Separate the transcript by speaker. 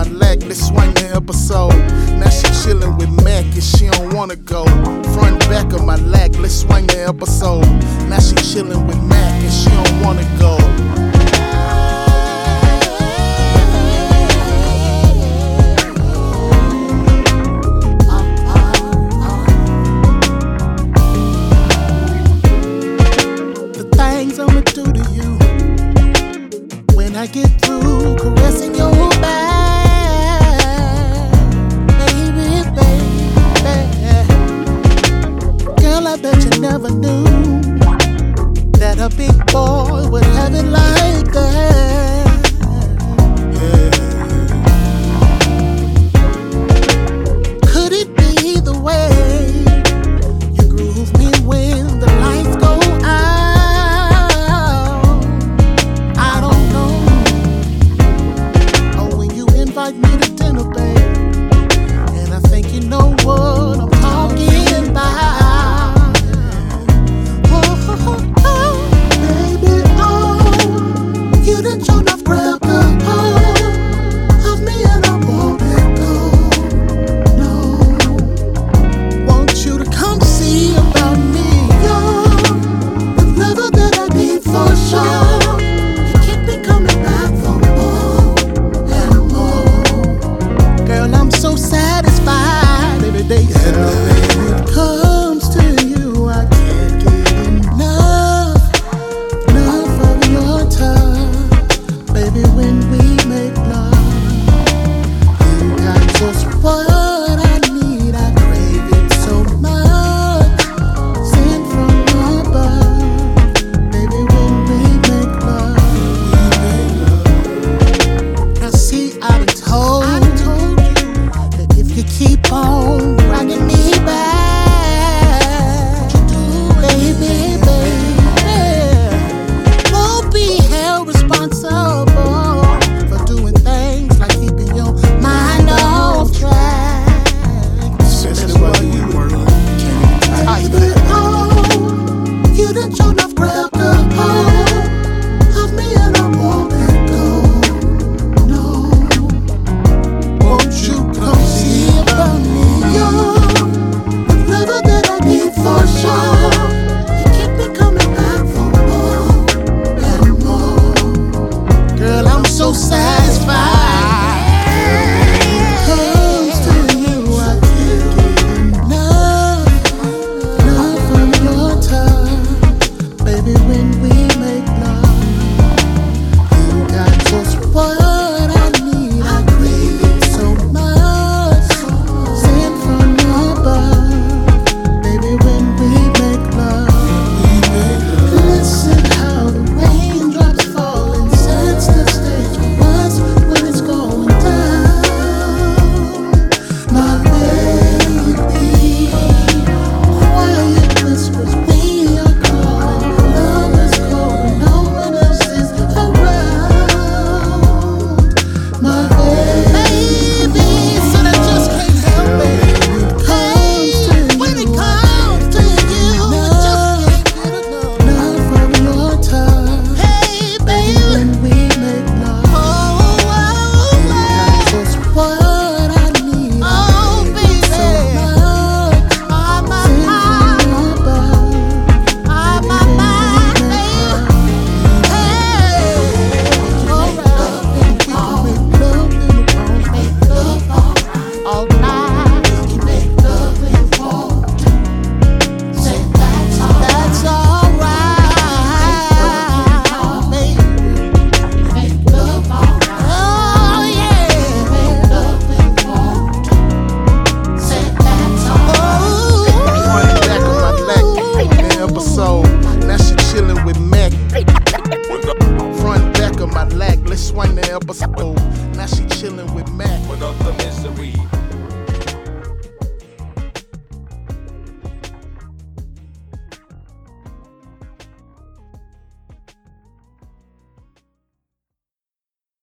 Speaker 1: my leg, let's swing the episode. Now she chillin' with Mac and she don't wanna go. Front and back of my leg, let's swing the episode. Now she chillin' with Mac and she don't wanna go. The things I'ma do to you when I get through caressing your